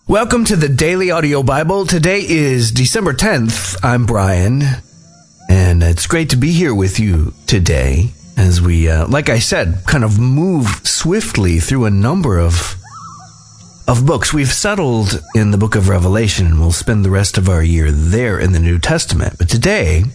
Welcome to the Daily Audio Bible. Today is December 10th. I'm Brian, and it's great to be here with you today as we, like I said, kind of move swiftly through a number of books. We've settled in the book of Revelation, and we'll spend the rest of our year there in the New Testament. But today,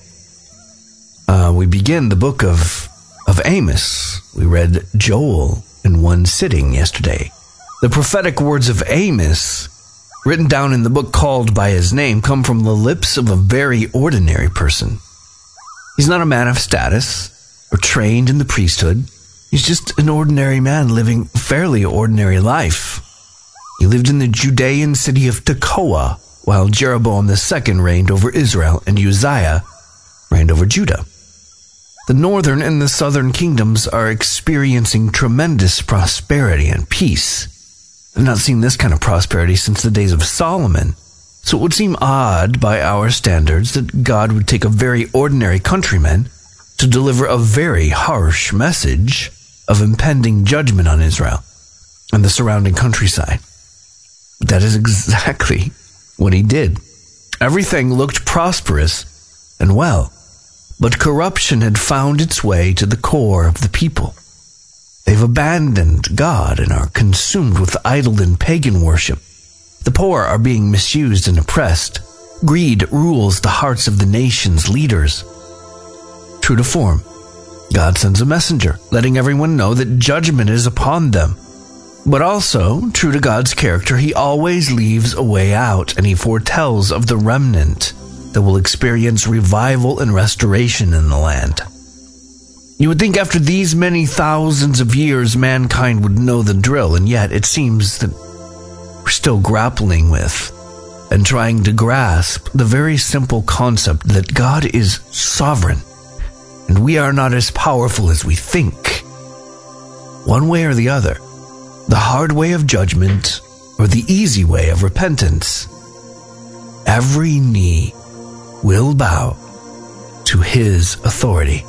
we begin the book of Amos. We read Joel in one sitting yesterday. The prophetic words of Amos, written down in the book called by his name, come from the lips of a very ordinary person. He's not a man of status or trained in the priesthood. He's just an ordinary man living a fairly ordinary life. He lived in the Judean city of Tekoa while Jeroboam II reigned over Israel and Uzziah reigned over Judah. The northern and the southern kingdoms are experiencing tremendous prosperity and peace. I've not seen this kind of prosperity since the days of Solomon. So it would seem odd by our standards that God would take a very ordinary countryman to deliver a very harsh message of impending judgment on Israel and the surrounding countryside. But that is exactly what he did. Everything looked prosperous and well, but corruption had found its way to the core of the people. They've abandoned God and are consumed with idol and pagan worship. The poor are being misused and oppressed. Greed rules the hearts of the nation's leaders. True to form, God sends a messenger, letting everyone know that judgment is upon them. But also, true to God's character, he always leaves a way out, and he foretells of the remnant that will experience revival and restoration in the land. You would think after these many thousands of years, mankind would know the drill, and yet it seems that we're still grappling with and trying to grasp the very simple concept that God is sovereign, and we are not as powerful as we think. One way or the other, the hard way of judgment or the easy way of repentance, every knee will bow to his authority.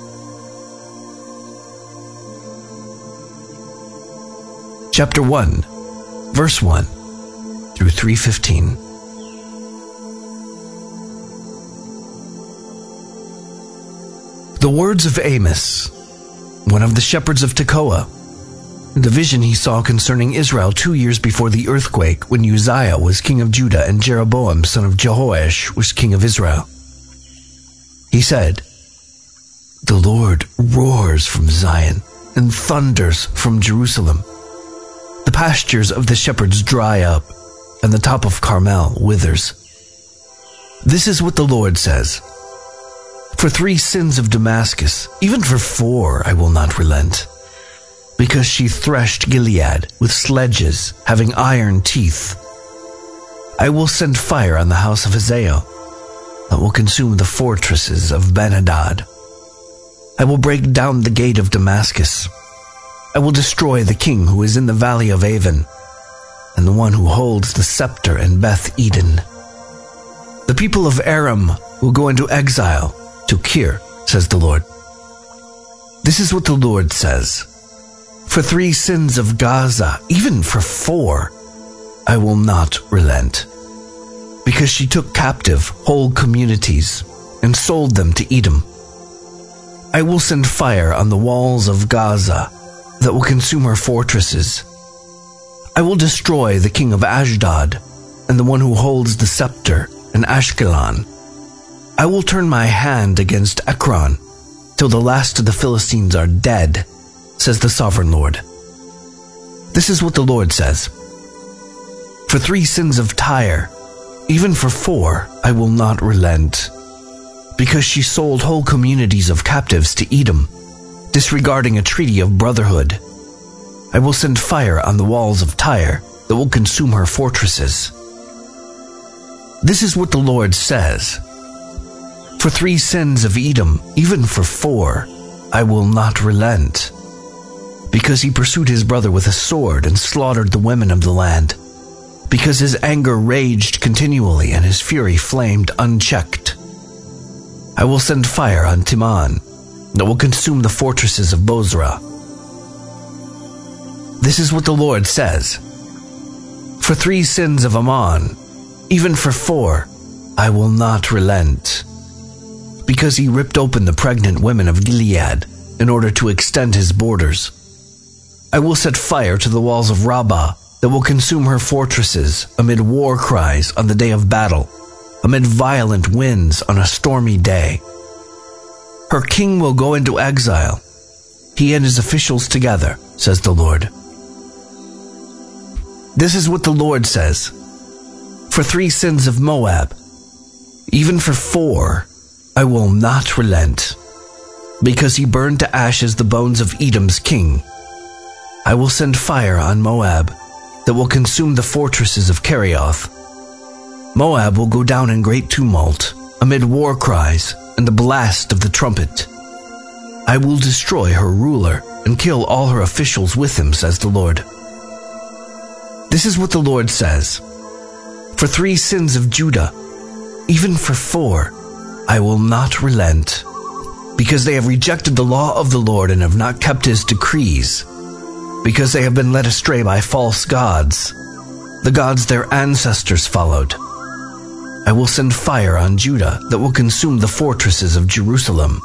Chapter 1, verse 1 through 3:15. The words of Amos, one of the shepherds of Tekoa, the vision he saw concerning Israel 2 years before the earthquake when Uzziah was king of Judah and Jeroboam son of Jehoash was king of Israel. He said, "The Lord roars from Zion and thunders from Jerusalem. The pastures of the shepherds dry up, and the top of Carmel withers. This is what the Lord says. For 3 sins of Damascus, even for 4, I will not relent. Because she threshed Gilead with sledges having iron teeth. I will send fire on the house of Hazael that will consume the fortresses of Ben-Hadad. I will break down the gate of Damascus. I will destroy the king who is in the valley of Avon, and the one who holds the scepter in Beth Eden. The people of Aram will go into exile to Kir, says the Lord. This is what the Lord says. For 3 sins of Gaza, even for 4, I will not relent. Because she took captive whole communities and sold them to Edom. I will send fire on the walls of Gaza that will consume her fortresses. I will destroy the king of Ashdod and the one who holds the scepter in Ashkelon. I will turn my hand against Ekron till the last of the Philistines are dead, says the sovereign Lord. This is what the Lord says. For 3 sins of Tyre, even for 4, I will not relent. Because she sold whole communities of captives to Edom, disregarding a treaty of brotherhood. I will send fire on the walls of Tyre that will consume her fortresses. This is what the Lord says. For 3 sins of Edom, even for 4, I will not relent. Because he pursued his brother with a sword and slaughtered the women of the land. Because his anger raged continually and his fury flamed unchecked. I will send fire on Timon that will consume the fortresses of Bozrah. This is what the Lord says. For For 3 sins of Ammon, even for 4, I will not relent. Because he ripped open the pregnant women of Gilead in order to extend his borders. I will set fire to the walls of Rabbah that will consume her fortresses amid war cries on the day of battle, amid violent winds on a stormy day. Her king will go into exile, he and his officials together, says the Lord. This is what the Lord says. For 3 sins of Moab, even for 4, I will not relent. Because he burned to ashes the bones of Edom's king, I will send fire on Moab that will consume the fortresses of Kerioth. Moab will go down in great tumult, amid war cries and the blast of the trumpet. I will destroy her ruler and kill all her officials with him, says the Lord. This is what the Lord says. For 3 sins of Judah, even for 4, I will not relent. Because they have rejected the law of the Lord and have not kept his decrees. Because they have been led astray by false gods, the gods their ancestors followed. I will send fire on Judah that will consume the fortresses of Jerusalem.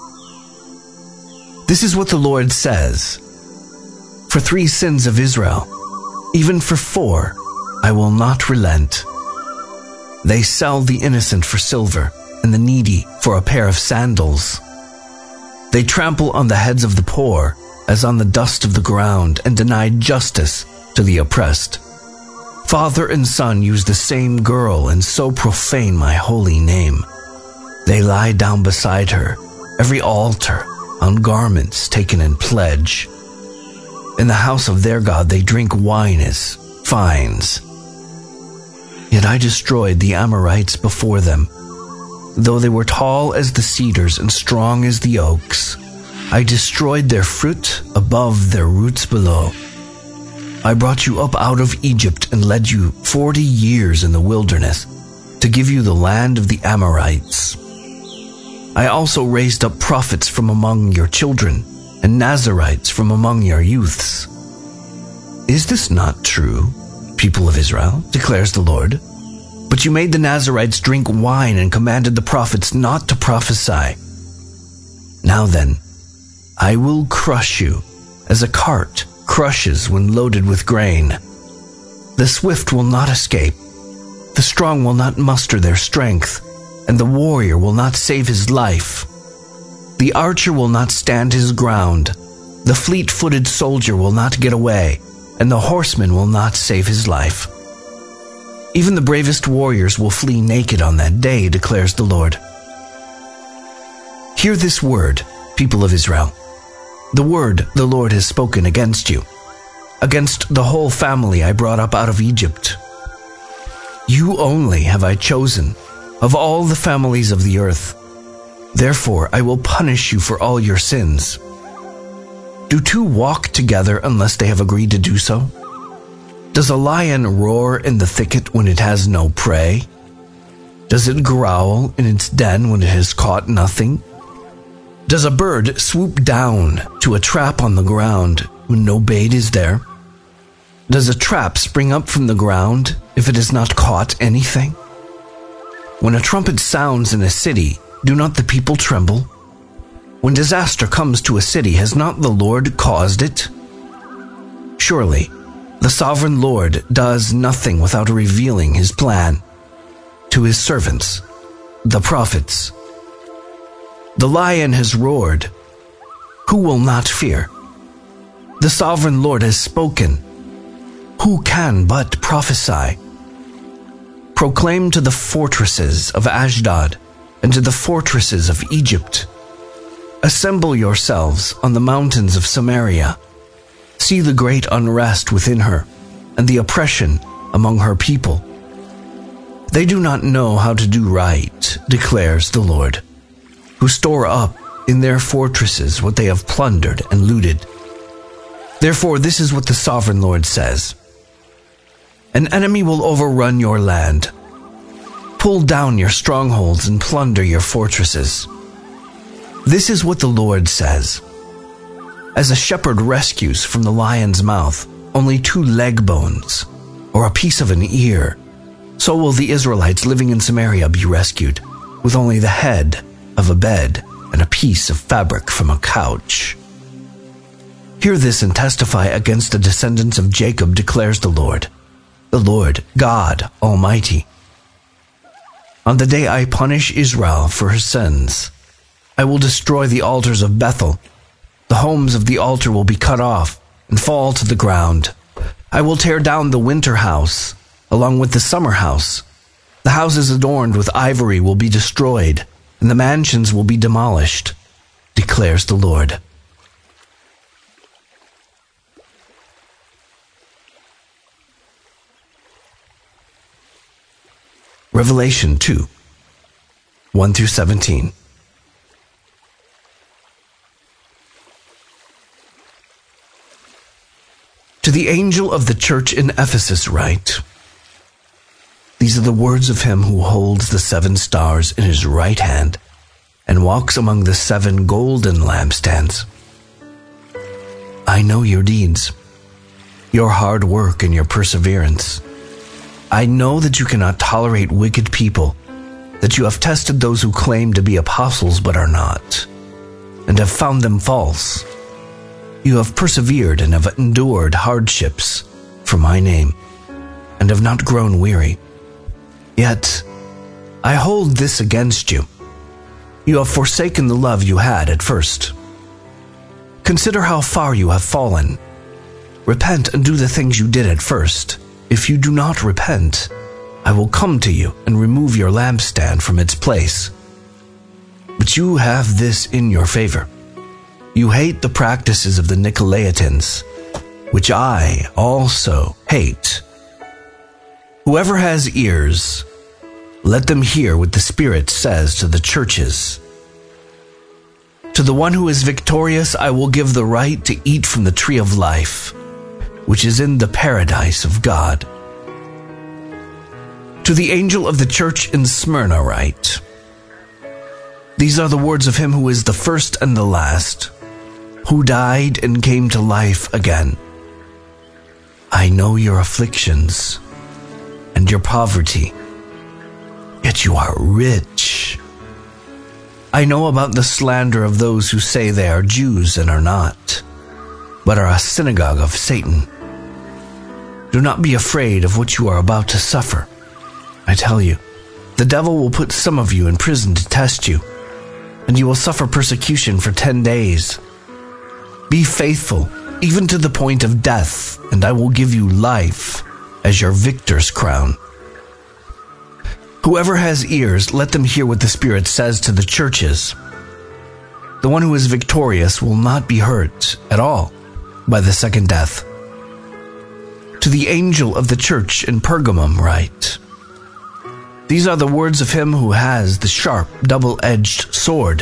This is what the Lord says. For 3 sins of Israel, even for 4, I will not relent. They sell the innocent for silver and the needy for a pair of sandals. They trample on the heads of the poor as on the dust of the ground and deny justice to the oppressed. Father and son use the same girl and so profane my holy name. They lie down beside her, every altar, on garments taken in pledge. In the house of their God they drink wine as fines. Yet I destroyed the Amorites before them. Though they were tall as the cedars and strong as the oaks, I destroyed their fruit above their roots below. I brought you up out of Egypt and led you 40 years in the wilderness to give you the land of the Amorites. I also raised up prophets from among your children and Nazarites from among your youths. Is this not true, people of Israel, declares the Lord? But you made the Nazarites drink wine and commanded the prophets not to prophesy. Now then, I will crush you as a cart crushes when loaded with grain. The swift will not escape, the strong will not muster their strength, and the warrior will not save his life. The archer will not stand his ground, the fleet-footed soldier will not get away, and the horseman will not save his life. Even the bravest warriors will flee naked on that day, declares the Lord. Hear this word, people of Israel. The word the Lord has spoken against you, against the whole family I brought up out of Egypt. You only have I chosen of all the families of the earth. Therefore I will punish you for all your sins. Do 2 walk together unless they have agreed to do so? Does a lion roar in the thicket when it has no prey? Does it growl in its den when it has caught nothing? Does a bird swoop down to a trap on the ground when no bait is there? Does a trap spring up from the ground if it has not caught anything? When a trumpet sounds in a city, do not the people tremble? When disaster comes to a city, has not the Lord caused it? Surely, the sovereign Lord does nothing without revealing his plan to his servants, the prophets. The lion has roared. Who will not fear? The sovereign Lord has spoken. Who can but prophesy? Proclaim to the fortresses of Ashdod and to the fortresses of Egypt. Assemble yourselves on the mountains of Samaria. See the great unrest within her and the oppression among her people. They do not know how to do right, declares the Lord, who store up in their fortresses what they have plundered and looted. Therefore, this is what the sovereign Lord says. An enemy will overrun your land, pull down your strongholds and plunder your fortresses. This is what the Lord says. As a shepherd rescues from the lion's mouth only 2 leg bones, or a piece of an ear, so will the Israelites living in Samaria be rescued, with only the head of a bed and a piece of fabric from a couch. Hear this and testify against the descendants of Jacob, declares the Lord God Almighty. On the day I punish Israel for her sins, I will destroy the altars of Bethel. The homes of the altar will be cut off and fall to the ground. I will tear down the winter house, along with the summer house. The houses adorned with ivory will be destroyed, and the mansions will be demolished, declares the Lord. Revelation 2, 1-17. To the angel of the church in Ephesus write, these are the words of him who holds the 7 stars in his right hand and walks among the 7 golden lampstands. I know your deeds, your hard work and your perseverance. I know that you cannot tolerate wicked people, that you have tested those who claim to be apostles but are not, and have found them false. You have persevered and have endured hardships for my name, and have not grown weary. Yet I hold this against you. You have forsaken the love you had at first. Consider how far you have fallen. Repent and do the things you did at first. If you do not repent, I will come to you and remove your lampstand from its place. But you have this in your favor. You hate the practices of the Nicolaitans, which I also hate. Whoever has ears, let them hear what the Spirit says to the churches. To the one who is victorious, I will give the right to eat from the tree of life, which is in the paradise of God. To the angel of the church in Smyrna write, these are the words of him who is the first and the last, who died and came to life again. I know your afflictions and your poverty, yet you are rich. I know about the slander of those who say they are Jews and are not, but are a synagogue of Satan. Do not be afraid of what you are about to suffer. I tell you, the devil will put some of you in prison to test you, and you will suffer persecution for 10 days. Be faithful, even to the point of death, and I will give you life as your victor's crown. Whoever has ears, let them hear what the Spirit says to the churches. The one who is victorious will not be hurt at all by the second death. To the angel of the church in Pergamum write, these are the words of him who has the sharp, double-edged sword.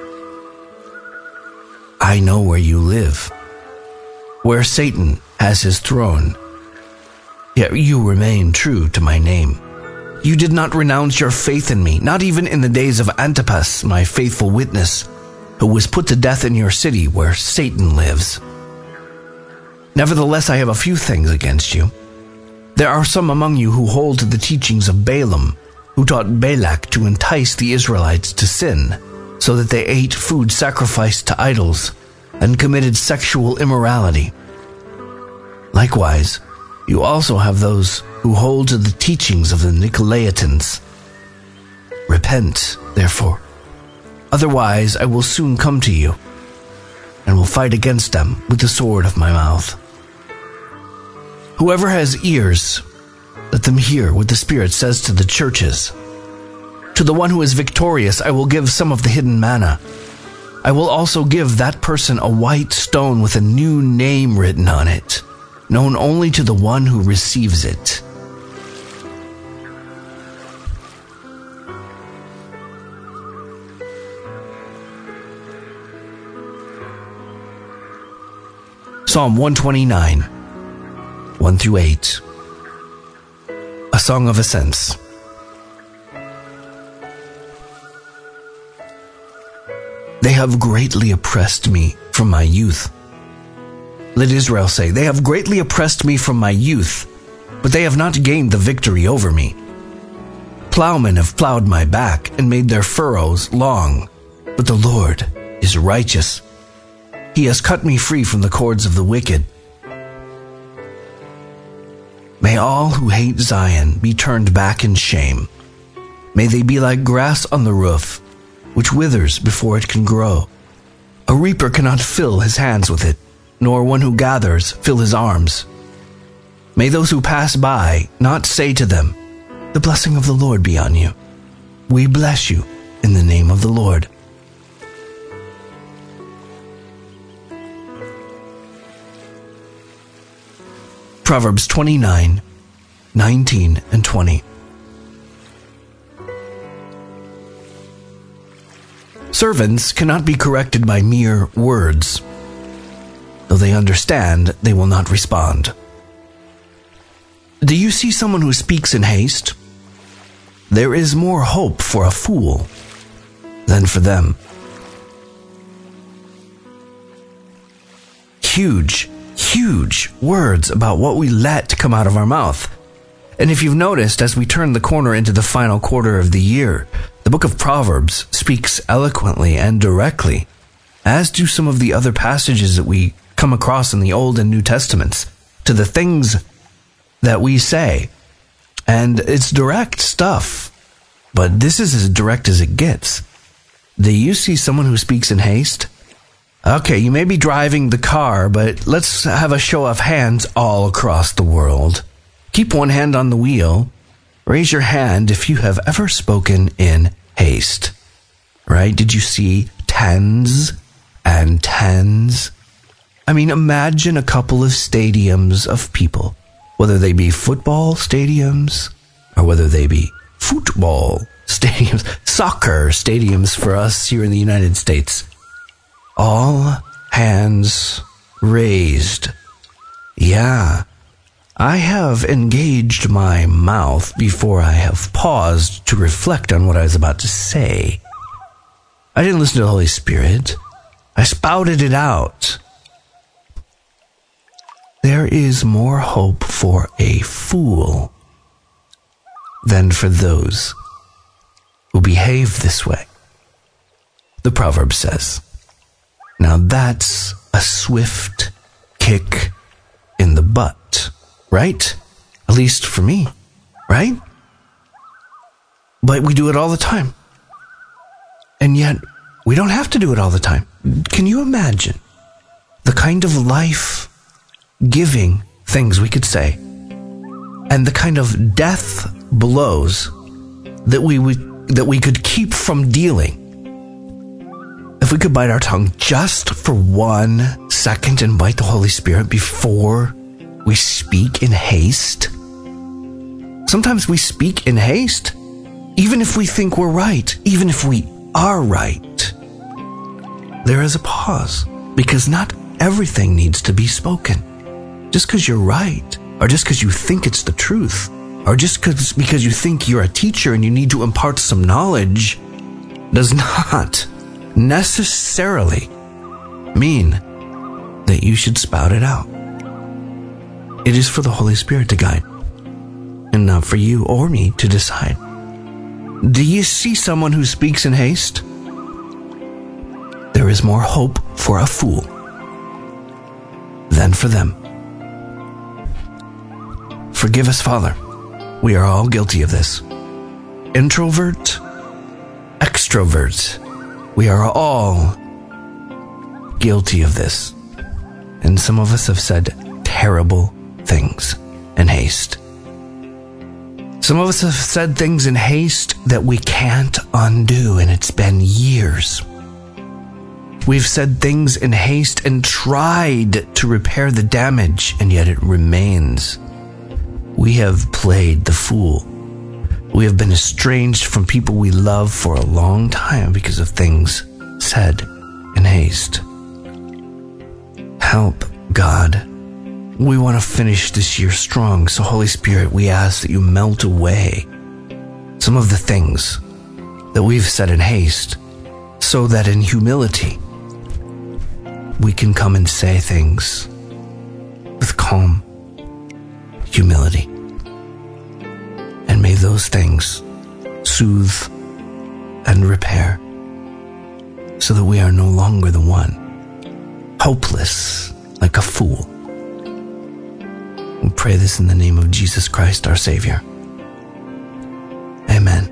I know where you live, where Satan has his throne. Yet you remain true to my name. You did not renounce your faith in me, not even in the days of Antipas, my faithful witness, who was put to death in your city where Satan lives. Nevertheless, I have a few things against you. There are some among you who hold to the teachings of Balaam, who taught Balak to entice the Israelites to sin, so that they ate food sacrificed to idols and committed sexual immorality. Likewise, you also have those who hold to the teachings of the Nicolaitans. Repent, therefore. Otherwise, I will soon come to you and will fight against them with the sword of my mouth. Whoever has ears, let them hear what the Spirit says to the churches. To the one who is victorious, I will give some of the hidden manna. I will also give that person a white stone with a new name written on it, known only to the one who receives it. Psalm 129, 1-8. A Song of Ascents. They have greatly oppressed me from my youth. Let Israel say, they have greatly oppressed me from my youth. but they have not gained the victory over me. Plowmen have plowed my back and made their furrows long, but the Lord is righteous. He has cut me free from the cords of the wicked. May all who hate Zion be turned back in shame. May they be like grass on the roof, which withers before it can grow. A reaper cannot fill his hands with it, nor one who gathers fill his arms. May those who pass by not say to them, "The blessing of the Lord be on you. We bless you in the name of the Lord." Proverbs 29, 19, and 20. Servants cannot be corrected by mere words. Though they understand, they will not respond. Do you see someone who speaks in haste? There is more hope for a fool than for them. Huge words about what we let come out of our mouth. And if you've noticed, as we turn the corner into the final quarter of the year, the book of Proverbs speaks eloquently and directly, as do some of the other passages that we come across in the Old and New Testaments, to the things that we say. And it's direct stuff, but this is as direct as it gets. Do you see someone who speaks in haste? Okay, you may be driving the car, but let's have a show of hands all across the world. Keep one hand on the wheel. Raise your hand if you have ever spoken in haste. Right? Did you see tens and tens? I mean, imagine a couple of stadiums of people, whether they be football stadiums or whether they be football stadiums, soccer stadiums for us here in the United States. All hands raised. Yeah, I have engaged my mouth before I have paused to reflect on what I was about to say. I didn't listen to the Holy Spirit. I spouted it out. There is more hope for a fool than for those who behave this way. The proverb says. Now that's a swift kick in the butt, right? At least for me, right? But we do it all the time. And yet, we don't have to do it all the time. Can you imagine the kind of life-giving things we could say and the kind of death blows that we could keep from dealing if we could bite our tongue just for 1 second and bite the Holy Spirit before we speak in haste? Sometimes we speak in haste, even if we think we're right, even if we are right. There is a pause, because not everything needs to be spoken. Just because you're right, or just because you think it's the truth, or just because you think you're a teacher and you need to impart some knowledge, does not necessarily mean that you should spout it out. It is for the Holy Spirit to guide, and not for you or me to decide. Do you see someone who speaks in haste? There is more hope for a fool than for them. Forgive us, Father. We are all guilty of this. Introvert, extrovert. We are all guilty of this. And some of us have said terrible things in haste. Some of us have said things in haste that we can't undo, and it's been years. We've said things in haste and tried to repair the damage, and yet it remains. We have played the fool. We have been estranged from people we love for a long time because of things said in haste. Help, God. We want to finish this year strong, so Holy Spirit, we ask that you melt away some of the things that we've said in haste, so that in humility we can come and say things with calm humility. those things soothe and repair, so that we are no longer the one, hopeless like a fool. We pray this in the name of Jesus Christ, our Savior. Amen.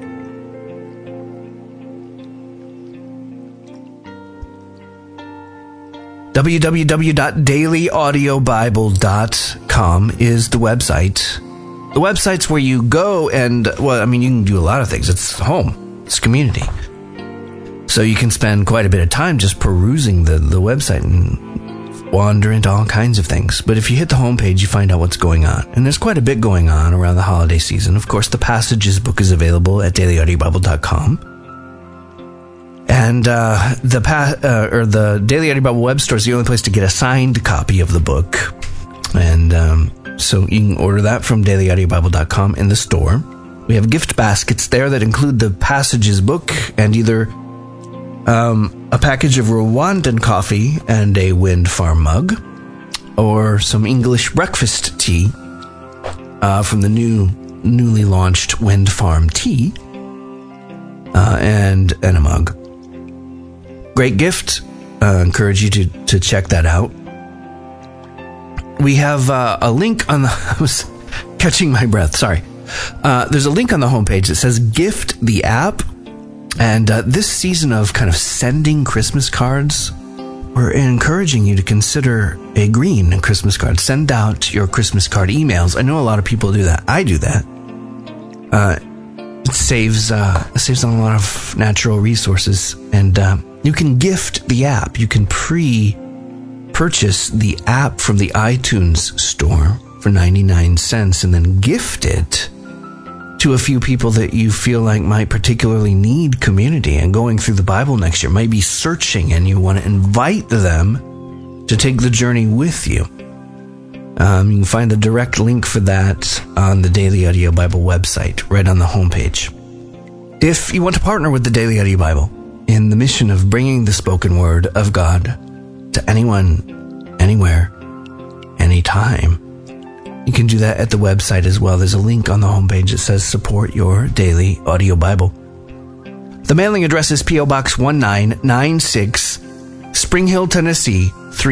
www.dailyaudiobible.com is the website. The website's where you go and, you can do a lot of things. It's home. It's community. So you can spend quite a bit of time just perusing the website and wander into all kinds of things. But if you hit the homepage, you find out what's going on. And there's quite a bit going on around the holiday season. Of course, the Passages book is available at dailyaudiobible.com. And the Daily Audio Bible web store is the only place to get a signed copy of the book. And so you can order that from dailyaudiobible.com in the store. We have gift baskets there that include the Passages book and either a package of Rwandan coffee and a Wind Farm mug, or some English breakfast tea from the newly launched Wind Farm tea, and a mug. Great gift. Encourage you to check that out. We have a link on the... I was catching my breath, sorry. There's a link on the homepage that says Gift the App. And this season of kind of sending Christmas cards, we're encouraging you to consider a green Christmas card. Send out your Christmas card emails. I know a lot of people do that. I do that. It saves on a lot of natural resources. And you can gift the app. You can purchase the app from the iTunes store for 99 cents and then gift it to a few people that you feel like might particularly need community and going through the Bible next year, might be searching, and you want to invite them to take the journey with you. You can find the direct link for that on the Daily Audio Bible website, right on the homepage. If you want to partner with the Daily Audio Bible in the mission of bringing the spoken word of God to anyone, anywhere, anytime, you can do that at the website as well. There's a link on the homepage that says Support Your Daily Audio Bible. The mailing address is P.O. Box 1996, Spring Hill, Tennessee,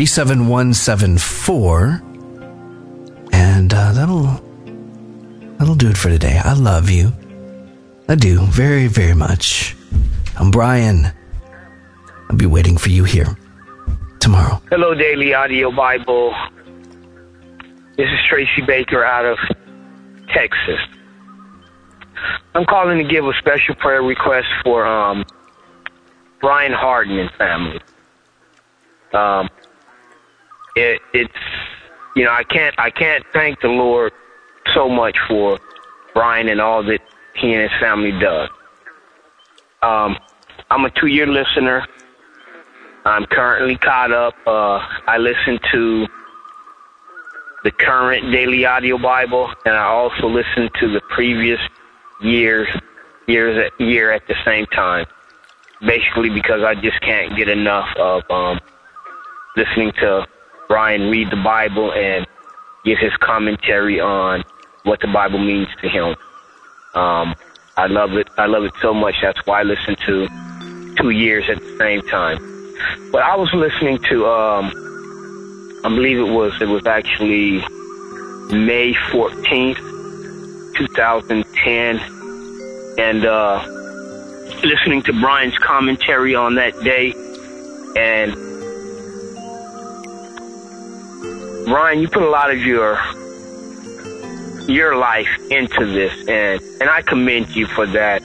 37174. And that'll do it for today. I love you. I do, very, very much. I'm Brian. I'll be waiting for you here tomorrow. Hello, Daily Audio Bible. This is Tracy Baker out of Texas. I'm calling to give a special prayer request for Brian Harden and family. I can't thank the Lord so much for Brian and all that he and his family does. I'm a 2-year listener. I'm currently caught up. I listen to the current Daily Audio Bible, and I also listen to the previous year at the same time. Basically, because I just can't get enough of listening to Brian read the Bible and give his commentary on what the Bible means to him. I love it. I love it so much. That's why I listen to 2 years at the same time. But I was listening to, I believe it was actually May 14th, 2010, and listening to Brian's commentary on that day. And Brian, you put a lot of your life into this, and I commend you for that.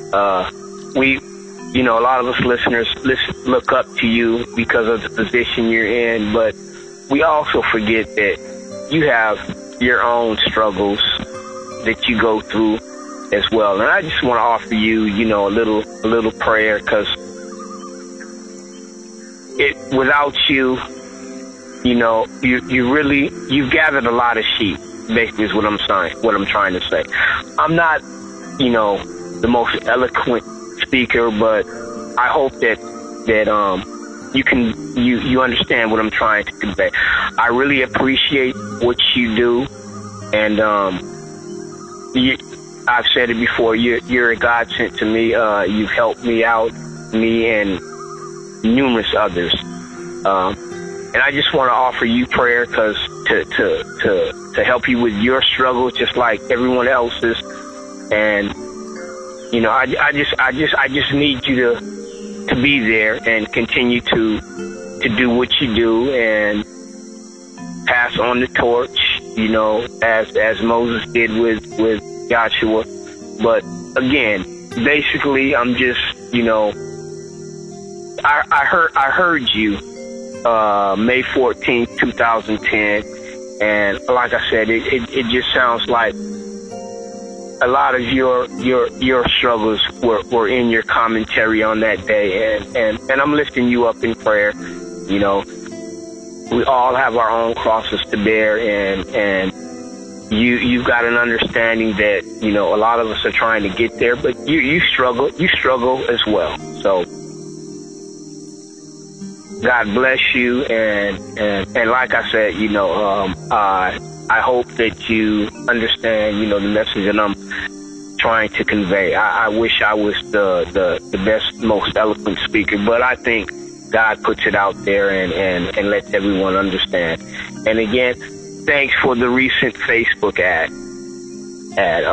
A lot of us listeners look up to you because of the position you're in, but we also forget that you have your own struggles that you go through as well. And I just want to offer you, a little prayer, because without you, you've gathered a lot of sheep. Basically, is what I'm trying to say. I'm not, the most eloquent speaker, but I hope that you understand what I'm trying to convey. I really appreciate what you do, and I've said it before. You're a godsend to me. You've helped me out, me and numerous others. And I just want to offer you prayer, because to help you with your struggles, just like everyone else's. And I just need you to be there and continue to do what you do and pass on the torch, as Moses did with Joshua. But again, basically, I'm just, I heard you May 14th, 2010, and like I said, it just sounds like a lot of your struggles were in your commentary on that day, and I'm lifting you up in prayer. We all have our own crosses to bear, and you've got an understanding that a lot of us are trying to get there, but you struggle as well. So God bless you, and like I said, I hope that you understand, the message that I'm trying to convey. I wish I was the best, most eloquent speaker, but I think God puts it out there and lets everyone understand. And again, thanks for the recent Facebook ad at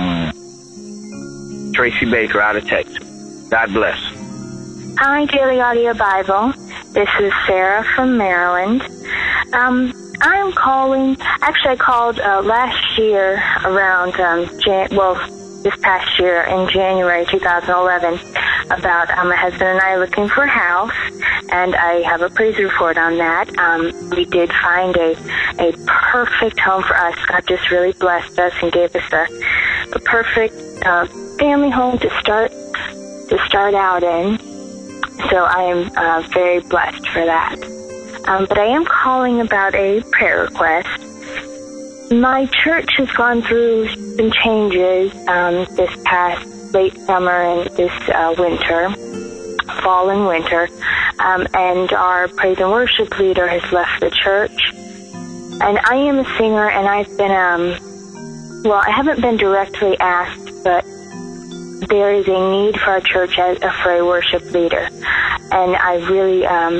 Tracy Baker out of Texas. God bless. Hi, Daily Audio Bible. This is Sarah from Maryland. I'm calling. Actually, I called last year around this past year in January 2011 about my husband and I looking for a house, and I have a praise report on that. We did find a perfect home for us. God just really blessed us and gave us a perfect family home to start out in. So I am very blessed for that. But I am calling about a prayer request. My church has gone through some changes this past late summer and this winter, fall and winter, and our praise and worship leader has left the church. And I am a singer, and I've been, I haven't been directly asked, but there is a need for our church for a worship leader. And I really,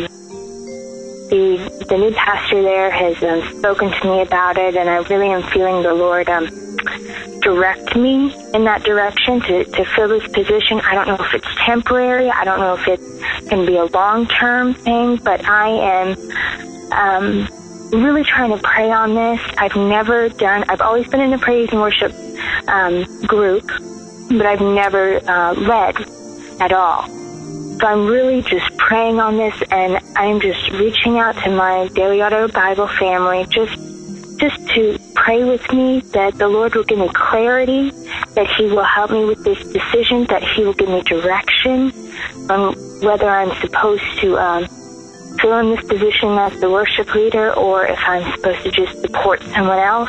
the new pastor there has spoken to me about it, and I really am feeling the Lord direct me in that direction to fill this position. I don't know if it's temporary. I don't know if it can be a long-term thing, but I am really trying to pray on this. I've always been in a praise and worship group, but I've never led at all. So I'm really just praying on this, and I'm just reaching out to my Daily Audio Bible family just to pray with me that the Lord will give me clarity, that He will help me with this decision, that He will give me direction on whether I'm supposed to fill in this position as the worship leader, or if I'm supposed to just support someone else.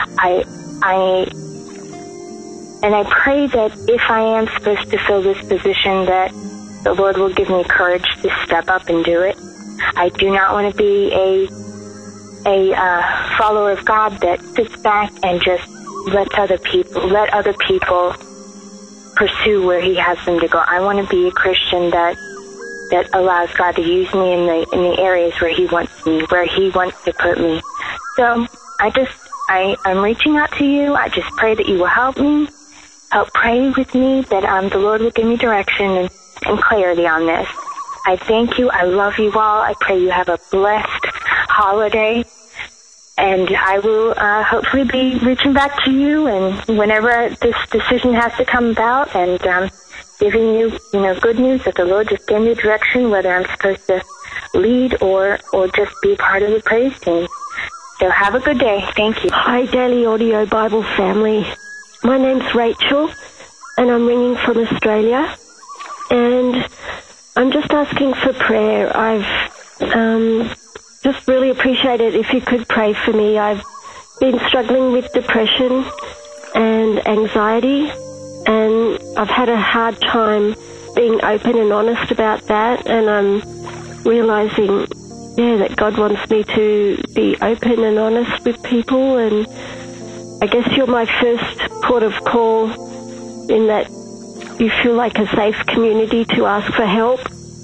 And I pray that if I am supposed to fill this position, that the Lord will give me courage to step up and do it. I do not want to be a follower of God that sits back and just let other people pursue where He has them to go. I want to be a Christian that allows God to use me in the areas where He wants me, where He wants to put me. So I'm reaching out to you. I just pray that you will help me. Help pray with me that the Lord will give me direction and clarity on this. I thank you. I love you all. I pray you have a blessed holiday. And I will hopefully be reaching back to you and whenever this decision has to come about, and giving you, good news that the Lord just gave me direction, whether I'm supposed to lead or just be part of the praise team. So have a good day. Thank you. Hi, Daily Audio Bible family. My name's Rachel, and I'm ringing from Australia. And I'm just asking for prayer. I've just really appreciate it if you could pray for me. I've been struggling with depression and anxiety, and I've had a hard time being open and honest about that, and I'm realizing, that God wants me to be open and honest with people, and I guess you're my first port of call in that you feel like a safe community to ask for help.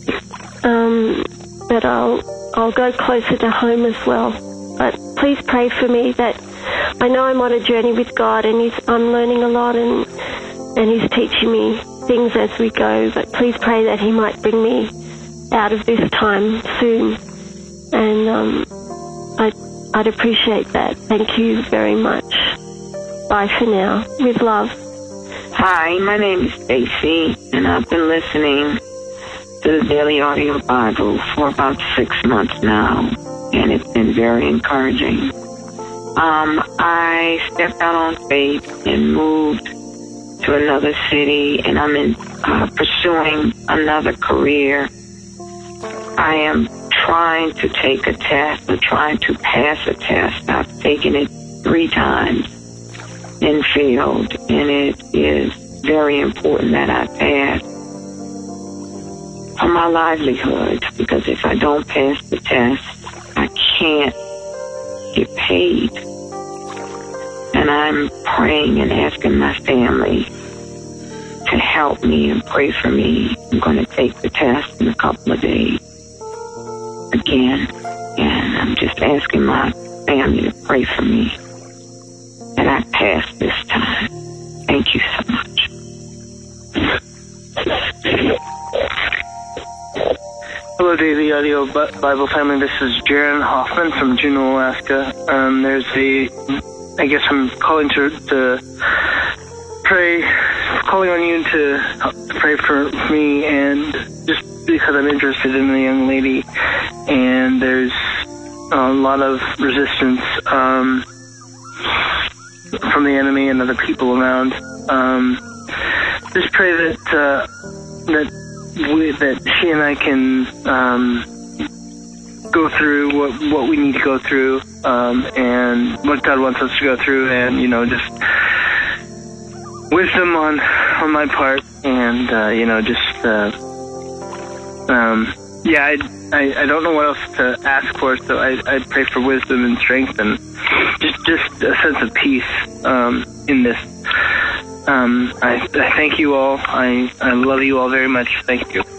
But I'll go closer to home as well. But please pray for me that I know I'm on a journey with God, and I'm learning a lot, and He's teaching me things as we go. But please pray that He might bring me out of this time soon. And I'd appreciate that. Thank you very much. Bye for now. With love. Hi, my name is Stacy, and I've been listening to the Daily Audio Bible for about 6 months now, and it's been very encouraging. I stepped out on faith and moved to another city, and I'm pursuing another career. I am trying to take a test, or trying to pass a test. I've taken it 3 times and failed, and it is very important that I pass for my livelihood, because if I don't pass the test, I can't get paid. And I'm praying and asking my family to help me and pray for me. I'm going to take the test in a couple of days again, and I'm just asking my family to pray for me that I pass this time. Thank you so much. Hello, Daily Audio Bible family. This is Jaron Hoffman from Juneau, Alaska. I guess I'm calling to pray, calling on you to pray for me, and just because I'm interested in the young lady, and there's a lot of resistance from the enemy and other people around. Just pray that she and I can go through what we need to go through, and what God wants us to go through, and just wisdom on my part, and I don't know what else to ask for, so I pray for wisdom and strength, and just a sense of peace in this. I thank you all. I love you all very much. Thank you.